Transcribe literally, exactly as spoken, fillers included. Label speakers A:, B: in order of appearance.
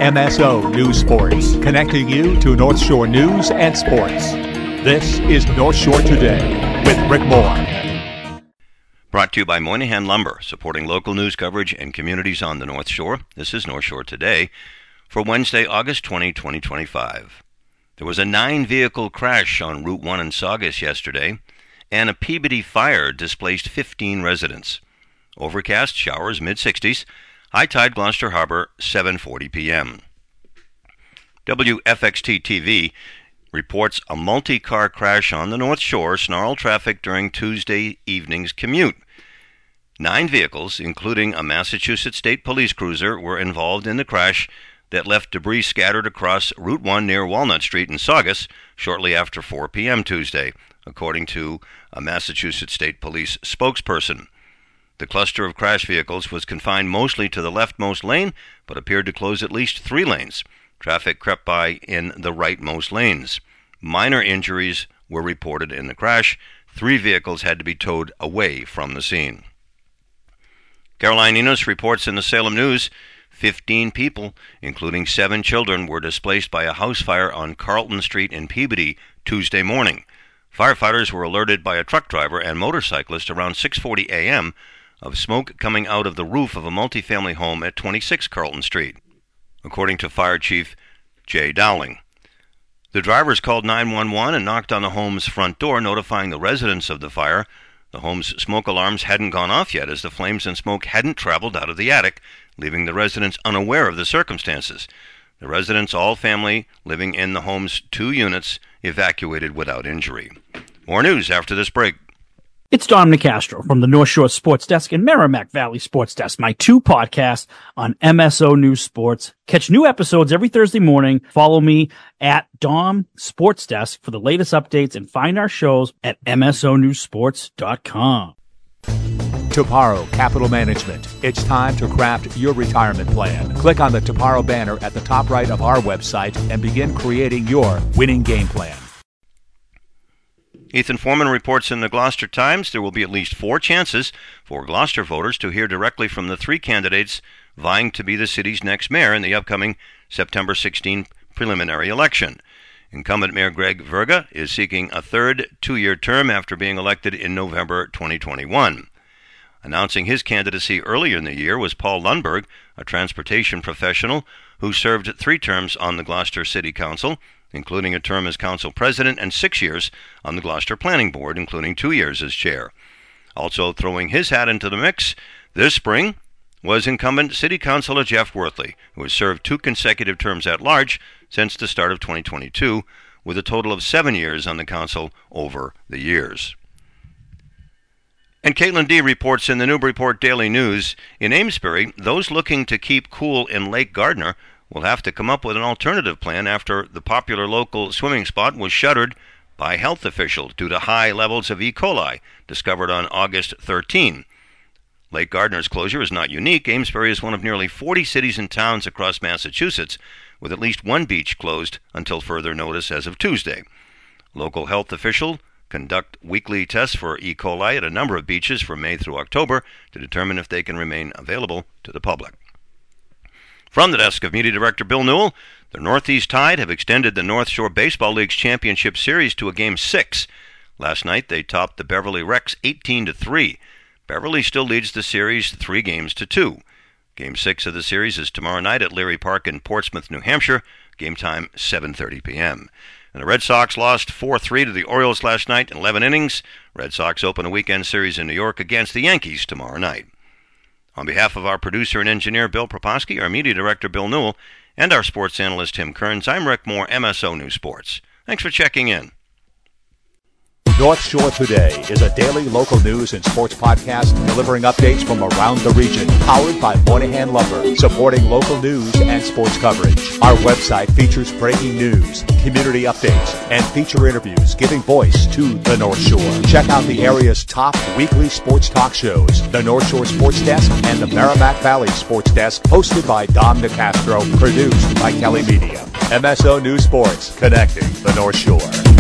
A: M S O News Sports, connecting you to North Shore news and sports. This is North Shore Today with Rick Moore.
B: Brought to you by Moynihan Lumber, supporting local news coverage and communities on the North Shore. This is North Shore Today for Wednesday, August twentieth, twenty twenty-five. There was a nine-vehicle crash on Route one in Saugus yesterday, and a Peabody fire displaced fifteen residents. Overcast, showers, mid-sixties. High tide, Gloucester Harbor, seven forty p.m. W F X T T V reports a multi-car crash on the North Shore snarled traffic during Tuesday evening's commute. Nine vehicles, including a Massachusetts State Police cruiser, were involved in the crash that left debris scattered across Route one near Walnut Street in Saugus shortly after four p.m. Tuesday, according to a Massachusetts State Police spokesperson. The cluster of crash vehicles was confined mostly to the leftmost lane, but appeared to close at least three lanes. Traffic crept by in the rightmost lanes. Minor injuries were reported in the crash. Three vehicles had to be towed away from the scene. Caroline Enos reports in the Salem News, fifteen people, including seven children, were displaced by a house fire on Carlton Street in Peabody Tuesday morning. Firefighters were alerted by a truck driver and motorcyclist around six forty a.m. of smoke coming out of the roof of a multifamily home at twenty-six Carlton Street, according to Fire Chief Jay Dowling. The drivers called nine one one and knocked on the home's front door, notifying the residents of the fire. The home's smoke alarms hadn't gone off yet, as the flames and smoke hadn't traveled out of the attic, leaving the residents unaware of the circumstances. The residents, all family living in the home's two units, evacuated without injury. More news after this break.
C: It's Dom Nicastro from the North Shore Sports Desk and Merrimack Valley Sports Desk, my two podcasts on M S O News Sports. Catch new episodes every Thursday morning. Follow me at Dom Sports Desk for the latest updates and find our shows at M S O news sports dot com.
A: Toparo Capital Management. It's time to craft your retirement plan. Click on the Toparo banner at the top right of our website and begin creating your winning game plan.
B: Ethan Foreman reports in the Gloucester Times there will be at least four chances for Gloucester voters to hear directly from the three candidates vying to be the city's next mayor in the upcoming September sixteenth preliminary election. Incumbent Mayor Greg Verga is seeking a third two-year term after being elected in November twenty twenty-one. Announcing his candidacy earlier in the year was Paul Lundberg, a transportation professional who served three terms on the Gloucester City Council, including a term as council president and six years on the Gloucester Planning Board, including two years as chair. Also throwing his hat into the mix this spring was incumbent City Councilor Jeff Worthley, who has served two consecutive terms at large since the start of twenty twenty-two, with a total of seven years on the council over the years. And Caitlin D. reports in the Newburyport Daily News, in Amesbury, those looking to keep cool in Lake Gardner will have to come up with an alternative plan after the popular local swimming spot was shuttered by health officials due to high levels of E. coli discovered on August thirteenth. Lake Gardner's closure is not unique. Amesbury is one of nearly forty cities and towns across Massachusetts with at least one beach closed until further notice as of Tuesday. Local health officials conduct weekly tests for E. coli at a number of beaches from May through October to determine if they can remain available to the public. From the desk of Media Director Bill Newell, the Northeast Tide have extended the North Shore Baseball League's championship series to a Game six. Last night, they topped the Beverly Rex eighteen to three. Beverly still leads the series three games to two. Game six of the series is tomorrow night at Leary Park in Portsmouth, New Hampshire. Game time, seven thirty p.m. And the Red Sox lost four three to the Orioles last night in eleven innings. Red Sox open a weekend series in New York against the Yankees tomorrow night. On behalf of our producer and engineer, Bill Proposki, our media director, Bill Newell, and our sports analyst, Tim Kearns, I'm Rick Moore, M S O News Sports. Thanks for checking in.
A: North Shore Today is a daily local news and sports podcast delivering updates from around the region, powered by Moynihan Lumber, supporting local news and sports coverage. Our website features breaking news, community updates, and feature interviews giving voice to the North Shore. Check out the area's top weekly sports talk shows, the North Shore Sports Desk and the Merrimack Valley Sports Desk, hosted by Dom Nicastro, produced by Kelly Media. M S O News Sports, connecting the North Shore.